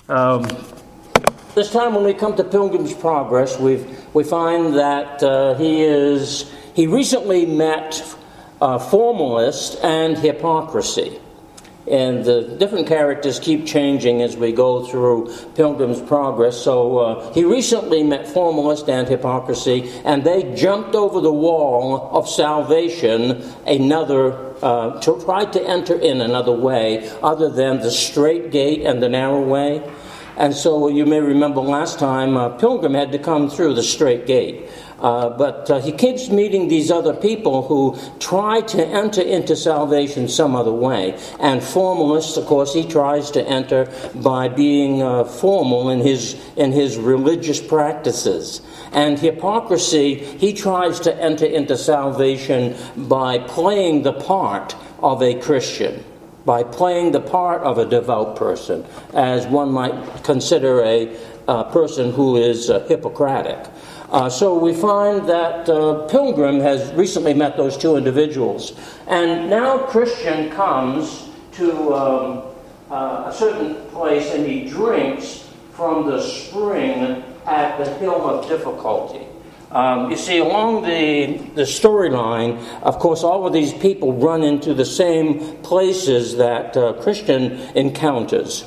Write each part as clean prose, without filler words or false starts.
This time when we come to Pilgrim's Progress, we find that he recently met formalist and hypocrisy. And the different characters keep changing as we go through Pilgrim's Progress. So he recently met formalist and hypocrisy, and they jumped over the wall of salvation tried to enter in another way other than the straight gate and the narrow way. And so you may remember last time Pilgrim had to come through the straight gate. But he keeps meeting these other people who try to enter into salvation some other way. And formalist, of course, he tries to enter by being formal in his religious practices. And hypocrisy, he tries to enter into salvation by playing the part of a Christian, by playing the part of a devout person, as one might consider a person who is Hippocratic. So we find that Pilgrim has recently met those two individuals. And now Christian comes to a certain place and he drinks from the spring at the Hill of Difficulty. You see, along the storyline, of course, all of these people run into the same places that Christian encounters.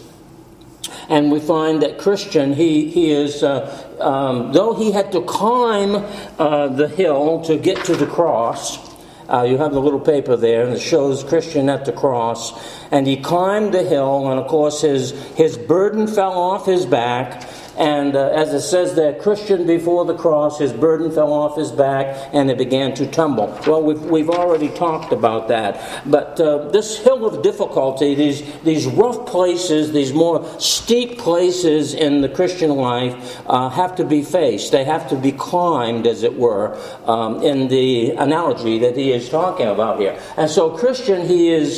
And we find that Christian, he is, though he had to climb the hill to get to the cross, you have the little paper there, and it shows Christian at the cross, and he climbed the hill, and of course his burden fell off his back, and as it says there, Christian before the cross, his burden fell off his back, and it began to tumble. Well, we've already talked about that. But this hill of difficulty, these rough places, these more steep places in the Christian life have to be faced. They have to be climbed, as it were, in the analogy that he is talking about here. And so Christian,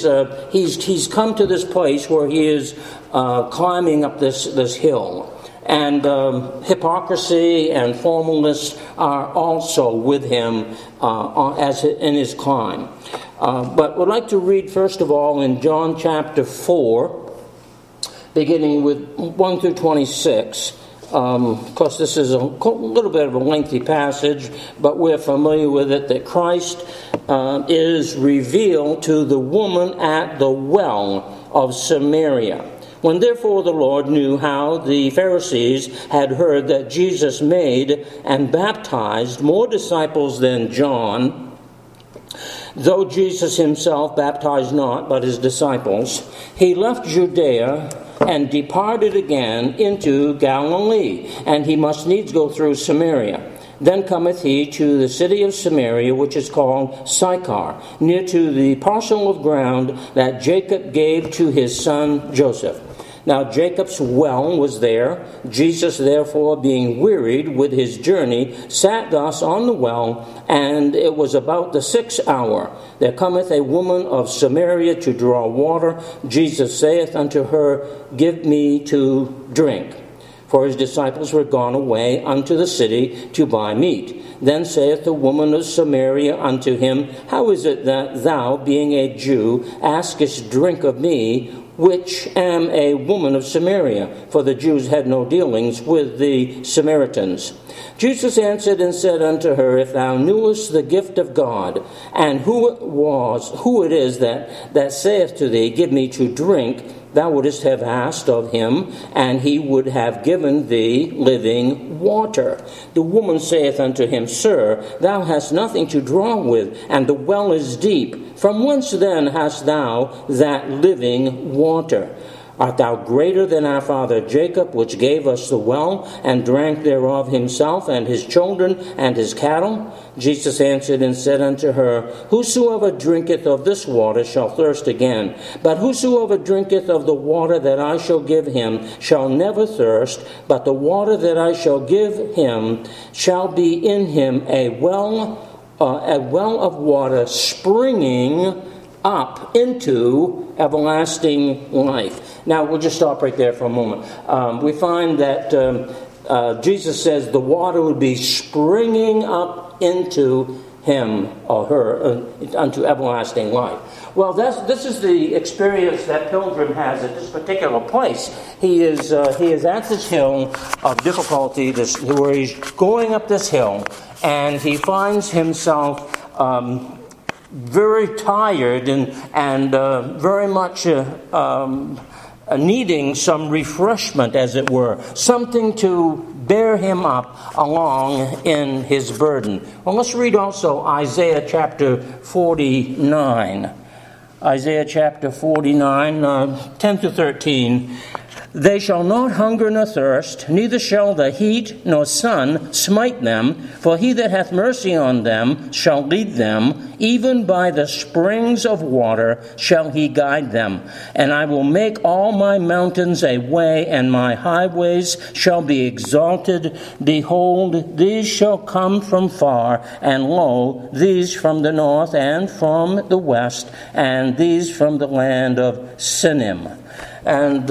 he's come to this place where he is climbing up this hill. And hypocrisy and formalists are also with him as in his climb. But we'd like to read first of all in John chapter 4, beginning with 1 through 26. Of course, this is a little bit of a lengthy passage, but we're familiar with it, that Christ is revealed to the woman at the well of Samaria. When therefore the Lord knew how the Pharisees had heard that Jesus made and baptized more disciples than John, though Jesus himself baptized not, but his disciples, he left Judea and departed again into Galilee, and he must needs go through Samaria. Then cometh he to the city of Samaria, which is called Sychar, near to the parcel of ground that Jacob gave to his son Joseph. Now Jacob's well was there. Jesus, therefore, being wearied with his journey, sat thus on the well, and it was about the 6th hour. There cometh a woman of Samaria to draw water. Jesus saith unto her, Give me to drink. For his disciples were gone away unto the city to buy meat. Then saith the woman of Samaria unto him, How is it that thou, being a Jew, askest drink of me, which am a woman of Samaria? For the Jews had no dealings with the Samaritans. Jesus answered and said unto her, If thou knewest the gift of God, and who it is that saith to thee, Give me to drink, thou wouldest have asked of him, and he would have given thee living water. The woman saith unto him, Sir, thou hast nothing to draw with, and the well is deep. From whence then hast thou that living water? Art thou greater than our father Jacob, which gave us the well, and drank thereof himself, and his children, and his cattle? Jesus answered and said unto her, Whosoever drinketh of this water shall thirst again. But whosoever drinketh of the water that I shall give him shall never thirst, but the water that I shall give him shall be in him a well of water springing up into everlasting life. Now, we'll just stop right there for a moment. We find that Jesus says the water would be springing up into him or her unto everlasting life. Well, this is the experience that Pilgrim has at this particular place. He is at this hill of difficulty, where he's going up this hill, and he finds himself very tired and very much needing some refreshment, as it were, something to bear him up along in his burden. Well, let's read also Isaiah chapter 49. Isaiah chapter 49, 10 to 13. They shall not hunger nor thirst, neither shall the heat nor sun smite them, for he that hath mercy on them shall lead them, even by the springs of water shall he guide them. And I will make all my mountains a way, and my highways shall be exalted. Behold, these shall come from far, and lo, these from the north and from the west, and these from the land of Sinim. And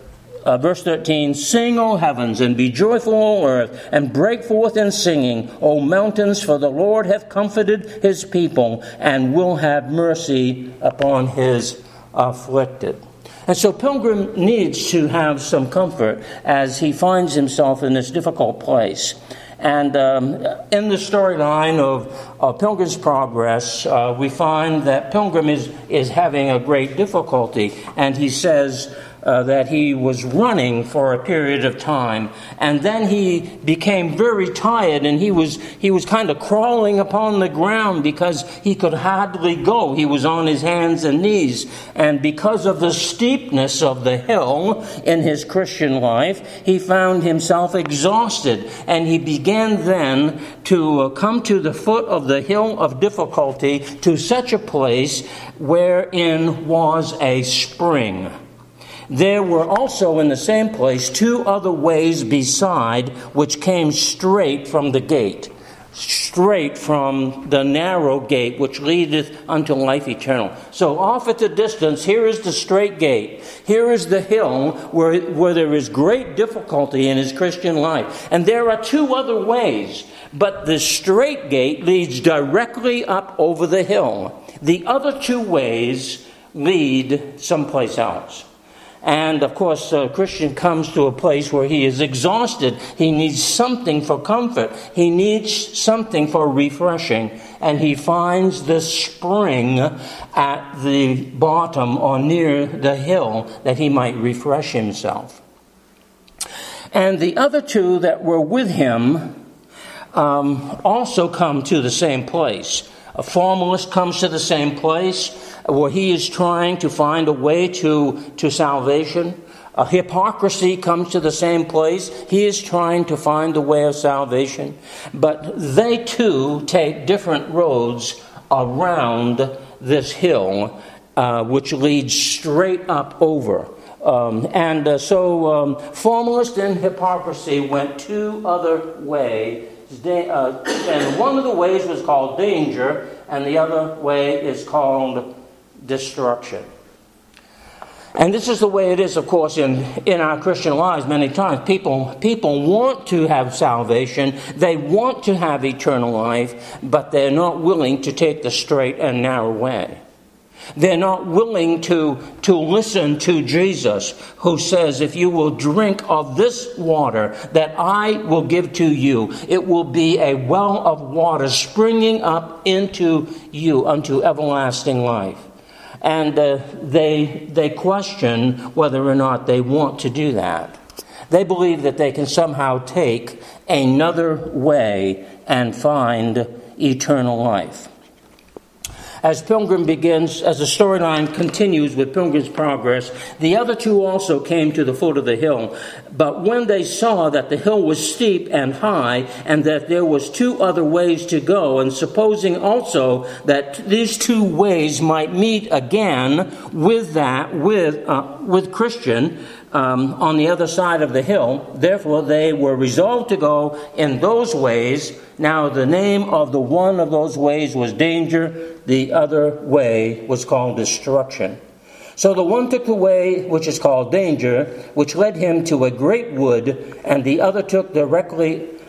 verse 13, Sing, O heavens, and be joyful, O earth, and break forth in singing, O mountains, for the Lord hath comforted his people, and will have mercy upon his afflicted. And so Pilgrim needs to have some comfort as he finds himself in this difficult place. And in the storyline of Pilgrim's Progress, we find that Pilgrim is having a great difficulty, and he says that he was running for a period of time, and then he became very tired, and he was kind of crawling upon the ground because he could hardly go. He was on his hands and knees, and because of the steepness of the hill in his Christian life, he found himself exhausted, and he began then to come to the foot of the hill of difficulty, to such a place wherein was a spring. There were also in the same place 2 other ways beside, which came straight from the gate, straight from the narrow gate which leadeth unto life eternal. So off at the distance, here is the straight gate. Here is the hill where there is great difficulty in his Christian life. And there are 2 other ways, but the straight gate leads directly up over the hill. The other 2 ways lead someplace else. And, of course, a Christian comes to a place where he is exhausted. He needs something for comfort. He needs something for refreshing. And he finds this spring at the bottom or near the hill that he might refresh himself. And the other 2 that were with him also come to the same place. A formalist comes to the same place where he is trying to find a way to salvation. A hypocrisy comes to the same place. He is trying to find the way of salvation. But they too take different roads around this hill, which leads straight up over. So formalist and hypocrisy went 2 other ways. And one of the ways was called danger, and the other way is called destruction. And this is the way it is, of course, in our Christian lives many times. People want to have salvation, they want to have eternal life, but they're not willing to take the straight and narrow way. They're not willing to listen to Jesus, who says, if you will drink of this water that I will give to you, it will be a well of water springing up into you unto everlasting life. And they question whether or not they want to do that. They believe that they can somehow take another way and find eternal life. As Pilgrim begins, as the storyline continues with Pilgrim's Progress, the other 2 also came to the foot of the hill. But when they saw that the hill was steep and high, and that there was 2 other ways to go, and supposing also that these 2 ways might meet again with Christian on the other side of the hill, therefore they were resolved to go in those ways. Now the name of the one of those ways was danger, the other way was called destruction. So the one took the way which is called danger, which led him to a great wood, and the other took directly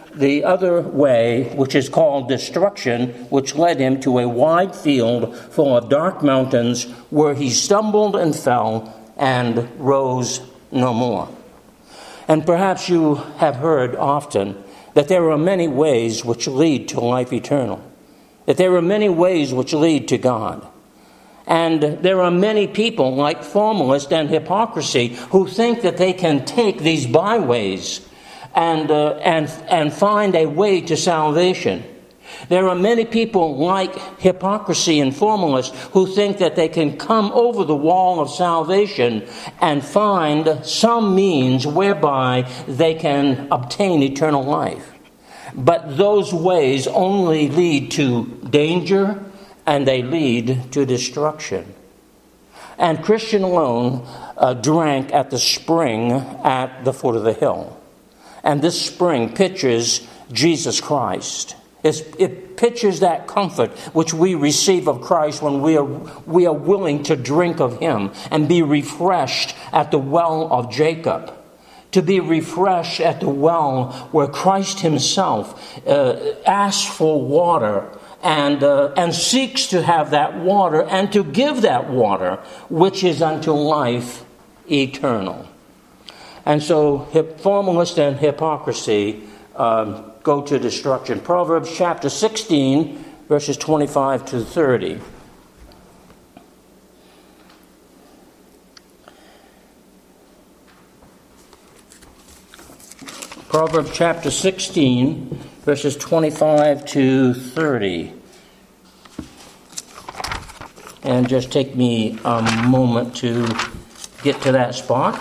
the other way, which is called destruction, which led him to a wide field full of dark mountains, where he stumbled and fell and rose no more. And perhaps you have heard often that there are many ways which lead to life eternal, that there are many ways which lead to God. And there are many people like formalists and hypocrisy who think that they can take these byways and find a way to salvation. There are many people like hypocrisy and formalists who think that they can come over the wall of salvation and find some means whereby they can obtain eternal life. But those ways only lead to danger, and they lead to destruction. And Christian alone drank at the spring at the foot of the hill. And this spring pictures Jesus Christ. It pictures that comfort which we receive of Christ when we are willing to drink of Him and be refreshed at the well of Jacob. To be refreshed at the well where Christ Himself asks for water and seeks to have that water and to give that water, which is unto life eternal. And so formalists and hypocrisy go to destruction. Proverbs chapter 16, verses 25 to 30. Proverbs chapter 16, verses 25 to 30. And just take me a moment to get to that spot.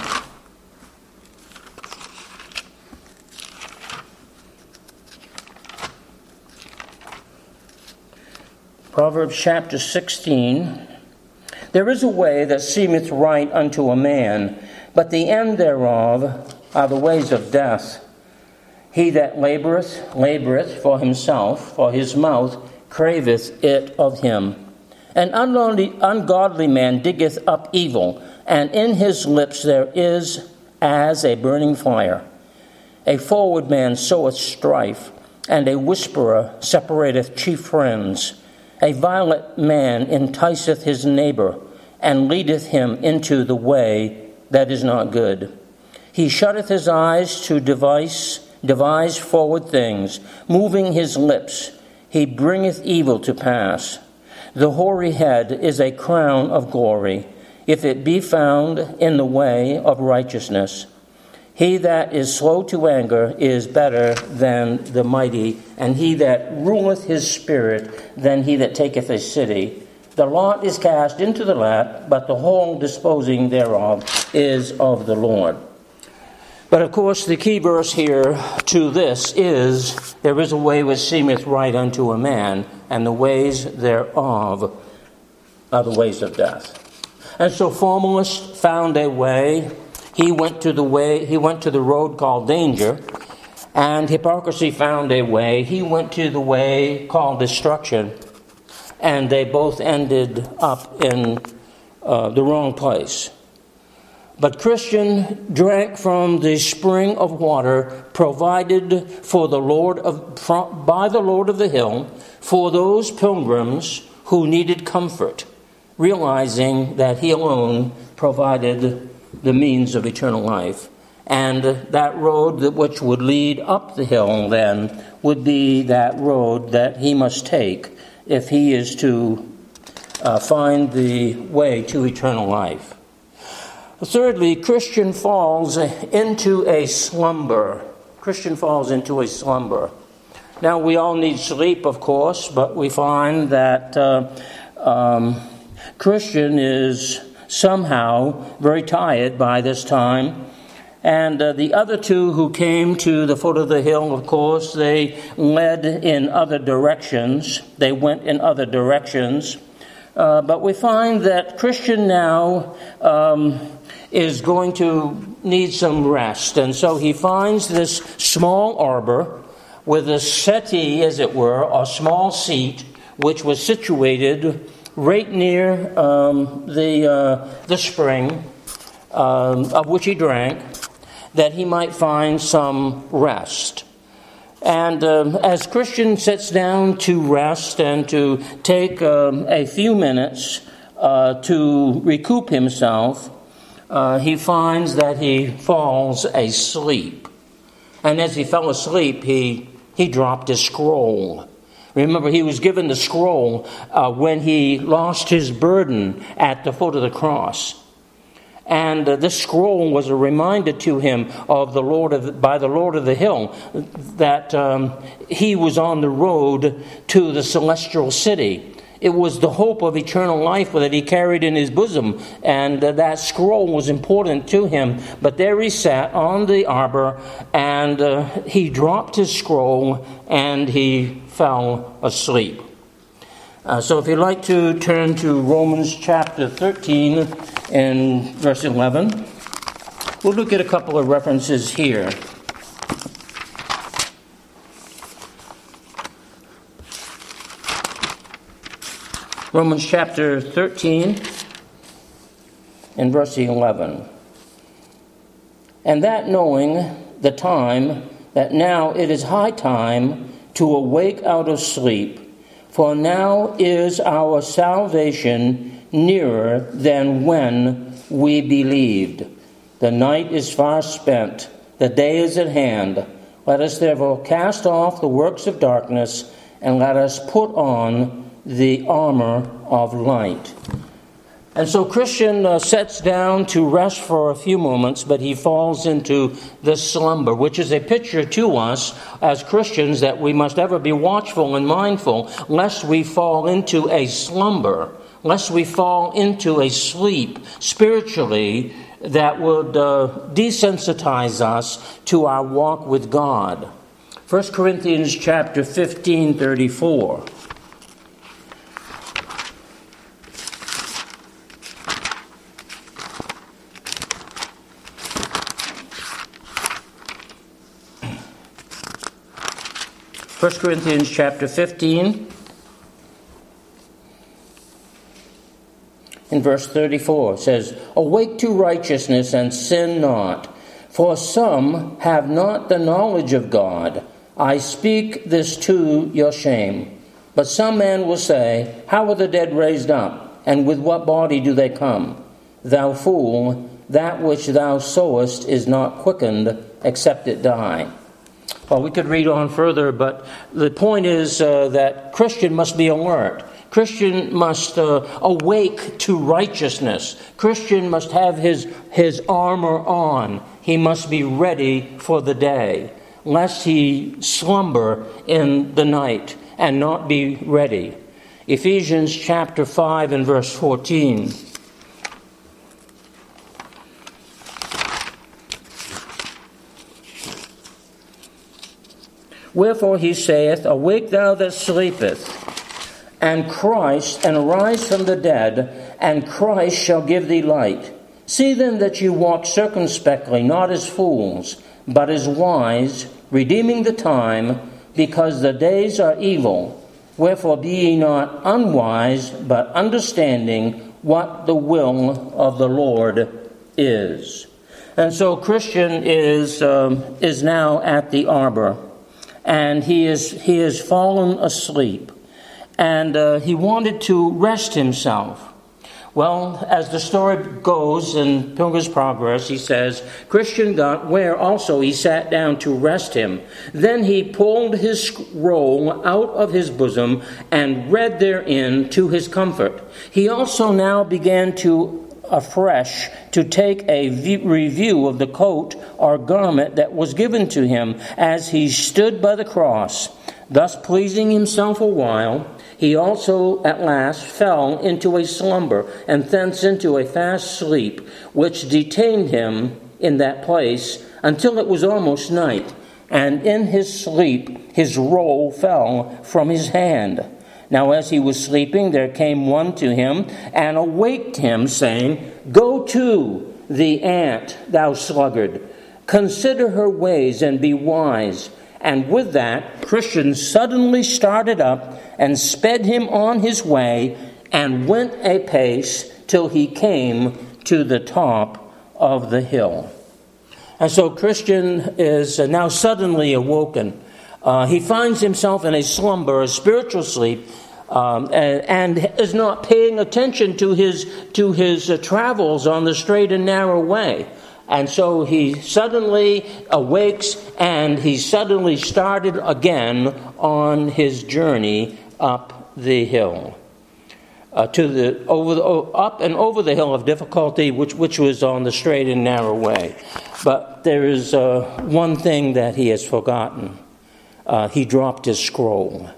Proverbs chapter 16. There is a way that seemeth right unto a man, but the end thereof are the ways of death. He that laboureth for himself, for his mouth craveth it of him. An ungodly man diggeth up evil, and in his lips there is as a burning fire. A forward man soweth strife, and a whisperer separateth chief friends. A violent man enticeth his neighbor, and leadeth him into the way that is not good. He shutteth his eyes to devise forward things. Moving his lips, he bringeth evil to pass. The hoary head is a crown of glory, if it be found in the way of righteousness. He that is slow to anger is better than the mighty, and he that ruleth his spirit than he that taketh a city. The lot is cast into the lap, but the whole disposing thereof is of the Lord. But of course, the key verse here to this is, there is a way which seemeth right unto a man, and the ways thereof are the ways of death. And so formalist found a way. He went to the road called danger, and hypocrisy found a way. He went to the way called destruction, and they both ended up in the wrong place. But Christian drank from the spring of water provided for by the Lord of the hill for those pilgrims who needed comfort, realizing that He alone provided the means of eternal life. And that road which would lead up the hill then would be that road that he must take if he is to find the way to eternal life. Thirdly, Christian falls into a slumber. Now, we all need sleep, of course, but we find that Christian is somehow very tired by this time. And the other two who came to the foot of the hill, of course, they led in other directions. They went in other directions. But we find that Christian now is going to need some rest. And so he finds this small arbor with a settee, as it were, a small seat, which was situated right near the spring of which he drank, that he might find some rest. And as Christian sits down to rest and to take a few minutes to recoup himself, he finds that he falls asleep. And as he fell asleep, he dropped his scroll. Remember, he was given the scroll when he lost his burden at the foot of the cross. And this scroll was a reminder to him of by the Lord of the Hill that he was on the road to the celestial city. It was the hope of eternal life that he carried in his bosom, and that scroll was important to him. But there he sat on the arbor, and he dropped his scroll, and he fell asleep. So if you'd like to turn to Romans chapter 13 and verse 11, we'll look at a couple of references here. Romans chapter 13 and verse 11. And that knowing the time, that now it is high time to awake out of sleep, for now is our salvation nearer than when we believed. The night is far spent, the day is at hand. Let us therefore cast off the works of darkness, and let us put on the armor of light. And so Christian sits down to rest for a few moments, but he falls into this slumber, which is a picture to us as Christians that we must ever be watchful and mindful lest we fall into a slumber, lest we fall into a sleep spiritually that would desensitize us to our walk with God. 1 Corinthians chapter 15, 34. First Corinthians chapter 15 in verse 34 says, Awake to righteousness and sin not, for some have not the knowledge of God. I speak this to your shame. But some man will say, How are the dead raised up? And with what body do they come? Thou fool, that which thou sowest is not quickened, except it die. Well, we could read on further, but the point is that Christian must be alert. Christian must awake to righteousness. Christian must have his armor on. He must be ready for the day, lest he slumber in the night and not be ready. Ephesians chapter 5 and verse 14. Wherefore he saith, Awake thou that sleepest, and arise from the dead, and Christ shall give thee light. See then that you walk circumspectly, not as fools, but as wise, redeeming the time, because the days are evil. Wherefore be ye not unwise, but understanding what the will of the Lord is. And so Christian is now at the arbor. And he has fallen asleep, and he wanted to rest himself. Well, as the story goes in Pilgrim's Progress, he says, Christian got where also he sat down to rest him. Then he pulled his scroll out of his bosom and read therein to his comfort. He also now began to afresh to take a review of the coat or garment that was given to him as he stood by the cross. Thus pleasing himself a while, he also at last fell into a slumber, and thence into a fast sleep, which detained him in that place until it was almost night. And in his sleep his roll fell from his hand. Now as he was sleeping, there came one to him, and awaked him, saying, Go to the ant, thou sluggard. Consider her ways, and be wise. And with that, Christian suddenly started up, and sped him on his way, and went a pace till he came to the top of the hill. And so Christian is now suddenly awoken. He finds himself in a slumber, a spiritual sleep, and is not paying attention to his travels on the straight and narrow way. And so he suddenly awakes, and he suddenly started again on his journey up the hill, up and over the hill of difficulty, which was on the straight and narrow way. But there is one thing that he has forgotten. He dropped his scroll.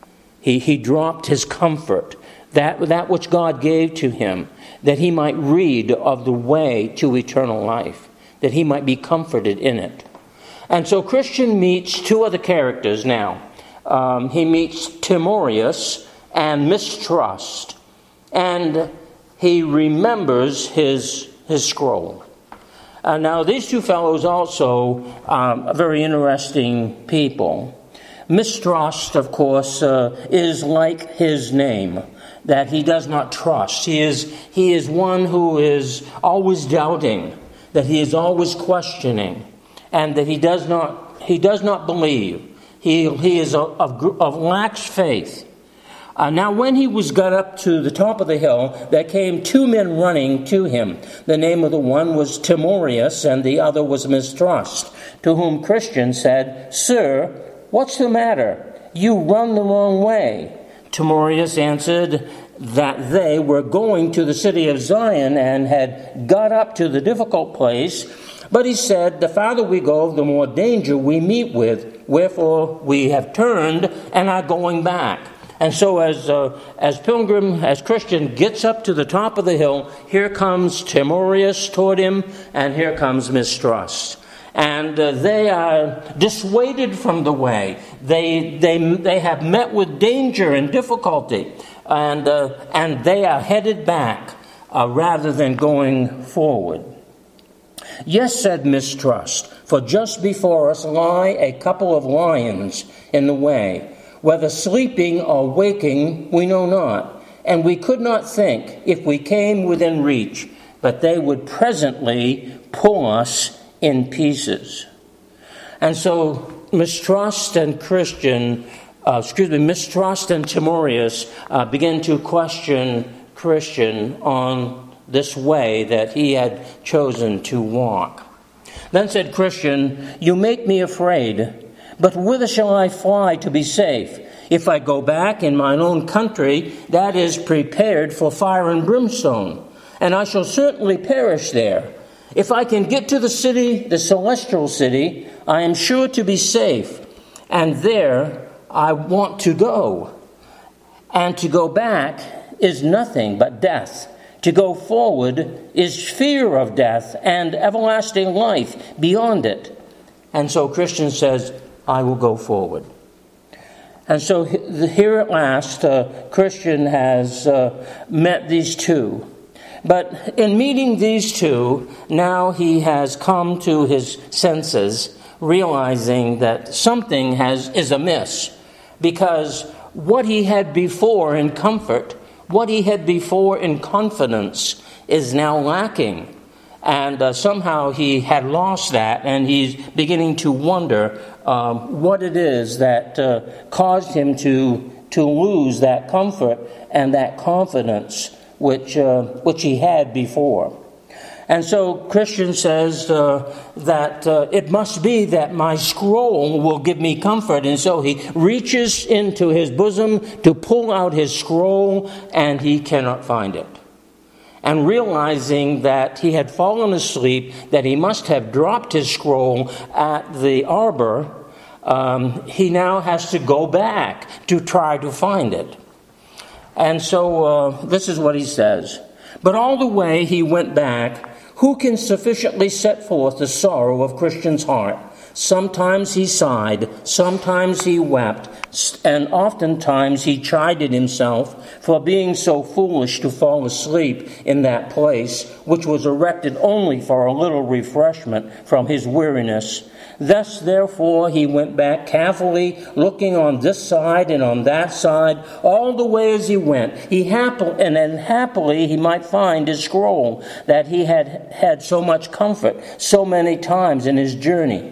He dropped his comfort, that which God gave to him, that he might read of the way to eternal life, that he might be comforted in it. And so Christian meets two other characters now. He meets Timotheus and Mistrust, and he remembers his scroll. Now, these two fellows also are very interesting people. Mistrust, of course, is like his name, that he does not trust. He is one who is always doubting, that he is always questioning, and that he does not believe. He is of lax faith. Now, when he was got up to the top of the hill, there came two men running to him. The name of the one was Timotheus, and the other was Mistrust, to whom Christian said, "Sir, what's the matter? You run the wrong way." Timotheus answered that they were going to the city of Zion and had got up to the difficult place. But he said, "The farther we go, the more danger we meet with. Wherefore we have turned and are going back." And so as Christian gets up to the top of the hill, here comes Timotheus toward him, and here comes Mistrust. And they are dissuaded from the way. They have met with danger and difficulty, and they are headed back rather than going forward. "Yes," said Mistrust, "for just before us lie a couple of lions in the way. Whether sleeping or waking, we know not, and we could not think if we came within reach, but they would presently pull us in pieces." And so Mistrust and Timotheus begin to question Christian on this way that he had chosen to walk. Then said Christian, "You make me afraid. But whither shall I fly to be safe? If I go back in mine own country, that is prepared for fire and brimstone, and I shall certainly perish there. If I can get to the city, the celestial city, I am sure to be safe, and there I want to go. And to go back is nothing but death. To go forward is fear of death and everlasting life beyond it." And so Christian says, "I will go forward." And so here at last, Christian has met these two. But in meeting these two, now he has come to his senses, realizing that something is amiss, because what he had before in comfort, what he had before in confidence, is now lacking. And somehow he had lost that, and he's beginning to wonder what it is that caused him to lose that comfort and that confidence which he had before. And so Christian says that it must be that my scroll will give me comfort. And so he reaches into his bosom to pull out his scroll, and he cannot find it. And realizing that he had fallen asleep, that he must have dropped his scroll at the arbor, he now has to go back to try to find it. And so this is what he says. "But all the way he went back, who can sufficiently set forth the sorrow of Christian's heart? Sometimes he sighed, sometimes he wept, and oftentimes he chided himself for being so foolish to fall asleep in that place, which was erected only for a little refreshment from his weariness. Thus, therefore, he went back carefully, looking on this side and on that side, all the way as he went. And then happily he might find his scroll that he had had so much comfort so many times in his journey.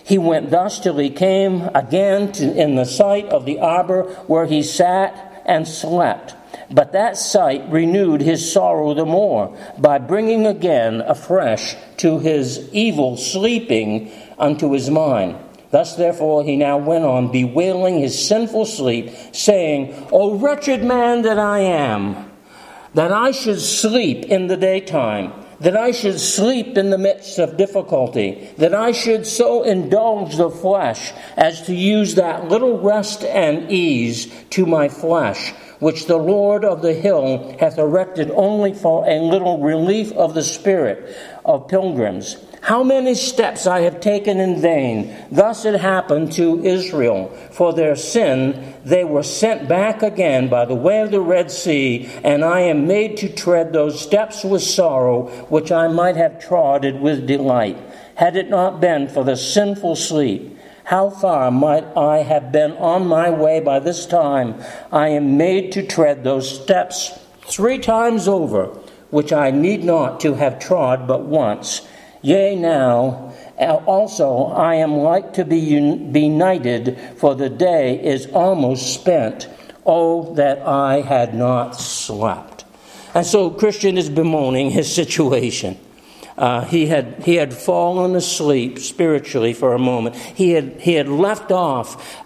He went thus till he came again in the sight of the arbor where he sat and slept. But that sight renewed his sorrow the more, by bringing again afresh to his evil sleeping unto his mind. Thus therefore he now went on, bewailing his sinful sleep, saying, O wretched man that I am, that I should sleep in the daytime, that I should sleep in the midst of difficulty, that I should so indulge the flesh as to use that little rest and ease to my flesh, which the Lord of the hill hath erected only for a little relief of the spirit of pilgrims. How many steps I have taken in vain. Thus it happened to Israel. For their sin they were sent back again by the way of the Red Sea, and I am made to tread those steps with sorrow, which I might have trodden with delight, had it not been for the sinful sleep. How far might I have been on my way by this time? I am made to tread those steps 3 times over, which I need not to have trod but once. Yea, now also I am like to be benighted, for the day is almost spent. Oh, that I had not slept. And so Christian is bemoaning his situation. He had fallen asleep spiritually for a moment. He had left off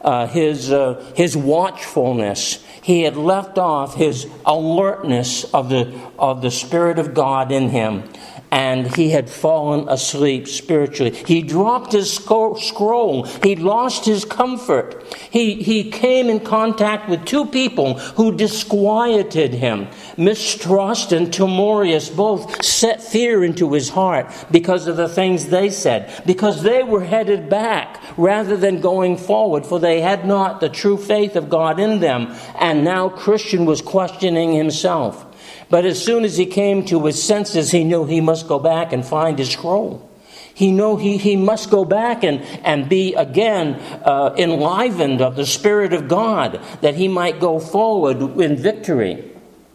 his watchfulness. He had left off his alertness of the Spirit of God in him. And he had fallen asleep spiritually. He dropped his scroll. He lost his comfort. He came in contact with 2 people who disquieted him. Mistrust and Timotheus both set fear into his heart because of the things they said. Because they were headed back rather than going forward, for they had not the true faith of God in them. And now Christian was questioning himself. But as soon as he came to his senses, he knew he must go back and find his scroll. He knew he must go back and be again enlivened of the Spirit of God, that he might go forward in victory.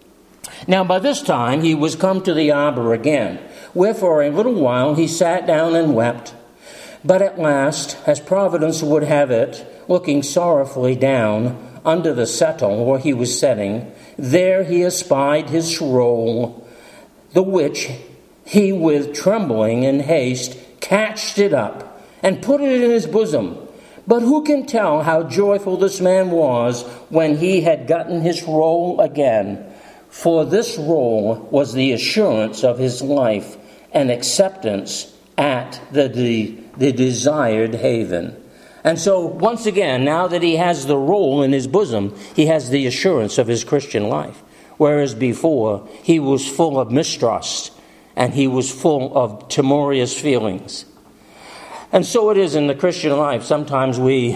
Now by this time he was come to the arbor again, where for a little while he sat down and wept. But at last, as providence would have it, looking sorrowfully down under the settle where he was sitting, there he espied his scroll, the which he with trembling and haste catched it up, and put it in his bosom. But who can tell how joyful this man was when he had gotten his roll again? For this roll was the assurance of his life and acceptance at the desired haven. And so, once again, now that he has the roll in his bosom, he has the assurance of his Christian life. Whereas before, he was full of mistrust, and he was full of timorous feelings. And so it is in the Christian life. Sometimes we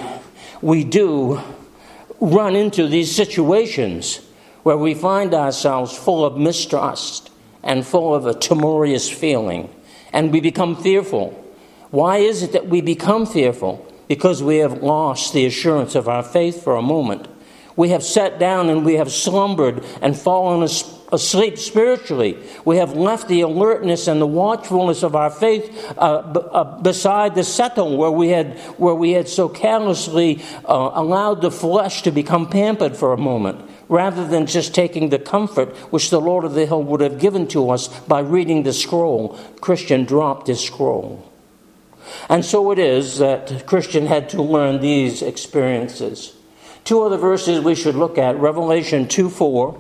do run into these situations where we find ourselves full of mistrust and full of a timorous feeling, and we become fearful. Why is it that we become fearful? Because we have lost the assurance of our faith for a moment. We have sat down and we have slumbered and fallen asleep spiritually. We have left the alertness and the watchfulness of our faith beside the settle where we had so carelessly allowed the flesh to become pampered for a moment, rather than just taking the comfort which the Lord of the hill would have given to us by reading the scroll. Christian dropped his scroll. And so it is that Christian had to learn these experiences. 2 other verses we should look at. Revelation 2:4.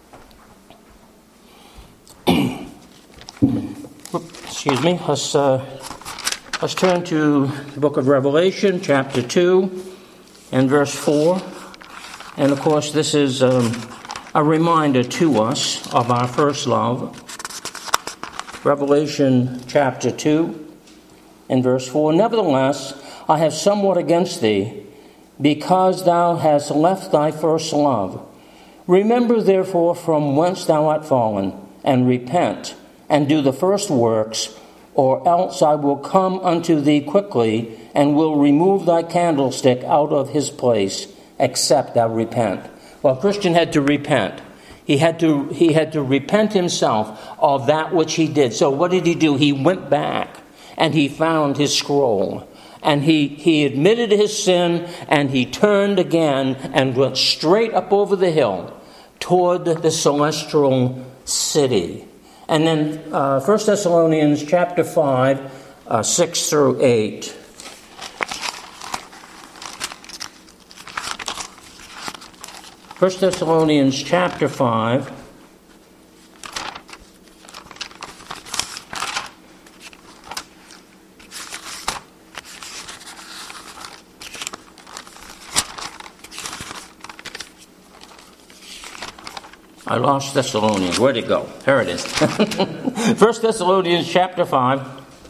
Excuse me. Let's turn to the book of Revelation, chapter 2, and verse 4. And of course, this is a reminder to us of our first love. Revelation chapter 2. In verse 4, nevertheless, I have somewhat against thee, because thou hast left thy first love. Remember therefore from whence thou art fallen, and repent, and do the first works, or else I will come unto thee quickly, and will remove thy candlestick out of his place, except thou repent. Well, Christian had to repent. He had to repent himself of that which he did. So what did he do? He went back. And he found his scroll. And he admitted his sin, and he turned again and went straight up over the hill toward the celestial city. And then 1 Thessalonians chapter 5, 6 through 8. 1 Thessalonians chapter 5. I lost Thessalonians. Where'd it go? Here it is. 1 Thessalonians chapter 5.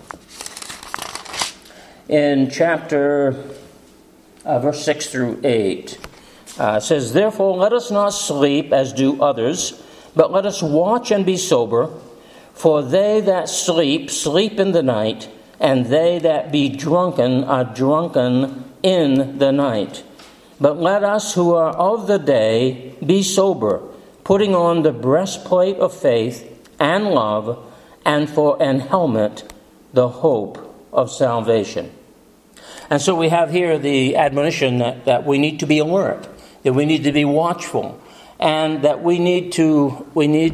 In chapter verse 6 through 8. It says, "Therefore let us not sleep as do others, but let us watch and be sober. For they that sleep, sleep in the night, and they that be drunken are drunken in the night. But let us who are of the day be sober, putting on the breastplate of faith and love, and for an helmet, the hope of salvation." And so we have here the admonition that we need to be alert, that we need to be watchful, and that we need to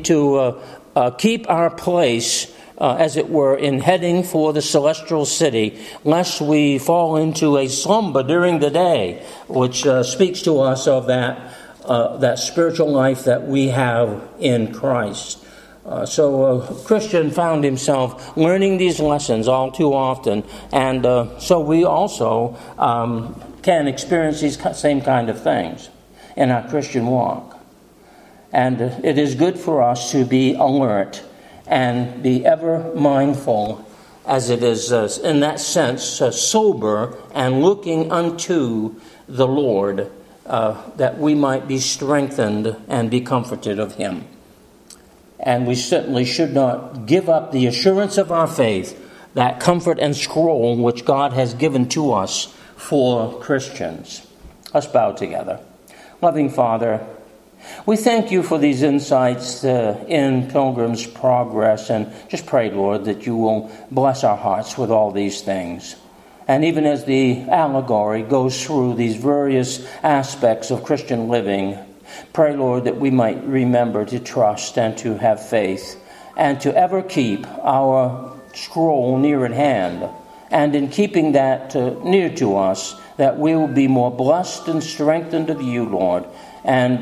keep our place, as it were, in heading for the celestial city, lest we fall into a slumber during the day, which speaks to us of that spiritual life that we have in Christ. So a Christian found himself learning these lessons all too often, and so we also can experience these same kind of things in our Christian walk. And it is good for us to be alert and be ever mindful, as it is in that sense sober and looking unto the Lord, that we might be strengthened and be comforted of Him. And we certainly should not give up the assurance of our faith, that comfort and scroll which God has given to us for Christians. Let's bow together. Loving Father, we thank you for these insights in Pilgrim's Progress, and just pray, Lord, that you will bless our hearts with all these things. And even as the allegory goes through these various aspects of Christian living, pray, Lord, that we might remember to trust and to have faith, and to ever keep our scroll near at hand. And in keeping that near to us, that we will be more blessed and strengthened of you, Lord, and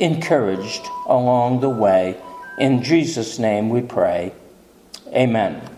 encouraged along the way. In Jesus' name we pray. Amen.